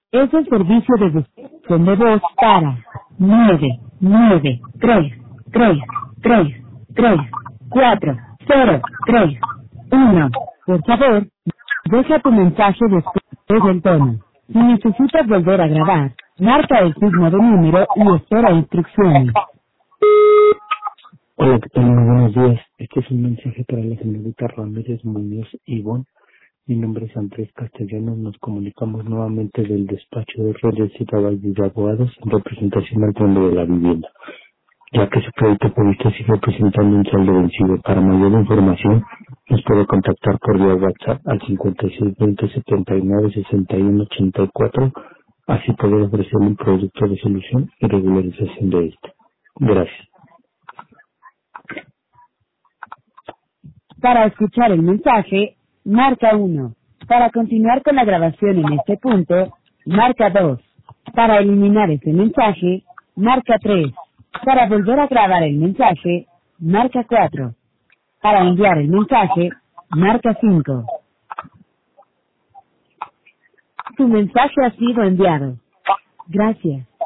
Es el servicio de descripción de voz para 993333403. Por favor, deja tu mensaje después del tono. Si necesitas volver a grabar, marca el signo de número y espera instrucciones. Hola, ¿qué tal? Muy buenos días. Este es un mensaje para la señorita Ramírez Muñoz Ivonne. Mi nombre es Andrés Castellanos. Nos comunicamos nuevamente del despacho de Reyes y Caballos de Abogados en representación al Fondo de la Vivienda, ya que su crédito previsto sigue presentando un saldo vencido. Para mayor información, nos puede contactar por vía WhatsApp al 5620796184, así poder ofrecer un producto de solución y regularización de este. Gracias. Para escuchar el mensaje, marca 1. Para continuar con la grabación en este punto, marca 2. Para eliminar este mensaje, marca 3. Para volver a grabar el mensaje, marca 4. Para enviar el mensaje, marca 5. Tu mensaje ha sido enviado. Gracias.